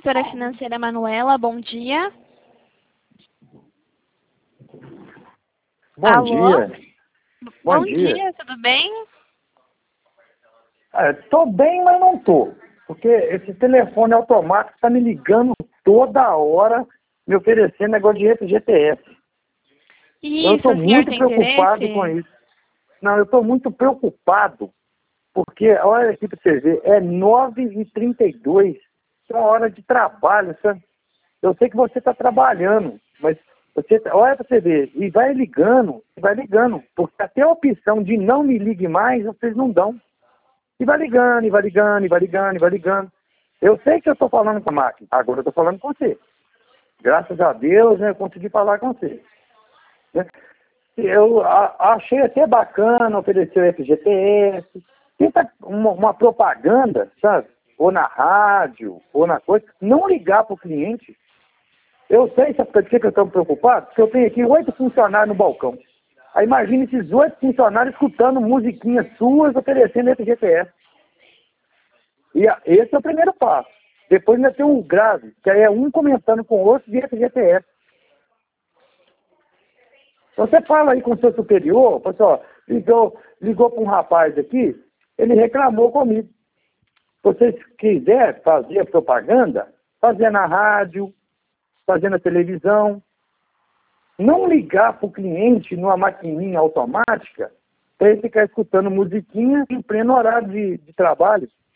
assessora financeira Manuela, bom dia. Bom Alô? dia. Bom dia, tudo bem? Tô bem, mas não tô. Porque esse telefone automático está me ligando toda hora, me oferecendo negócio de FGTS. Eu Isso, estou o senhor muito tem preocupado com interesse? isso. Não, eu estou muito preocupado, porque, olha aqui para você ver, é 9h32, é uma hora de trabalho, sabe? Eu sei que você está trabalhando, mas você, olha para você ver, e vai ligando, porque até a opção de não me ligue mais, vocês não dão. E vai ligando, e vai ligando, e vai ligando, e vai ligando. Eu sei que eu estou falando com a máquina, agora eu estou falando com você. Graças a Deus, né, eu consegui falar com você. Né? Eu achei até bacana oferecer o FGTS. Tenta uma propaganda, sabe? Ou na rádio, ou na coisa. Não ligar para o cliente. Eu sei, sabe por que eu estou preocupado? Porque eu tenho aqui 8 funcionários no balcão. Aí imagine esses 8 funcionários escutando musiquinhas suas oferecendo FGTS. E esse é o primeiro passo. Depois ainda tem um grave, que aí é um comentando com o outro de FGTS. Você fala aí com o seu superior, pessoal, ligou para um rapaz aqui, ele reclamou comigo. Se você quiser fazer propaganda, fazer na rádio, fazer na televisão, não ligar para o cliente numa maquininha automática para ele ficar escutando musiquinha em pleno horário de trabalho.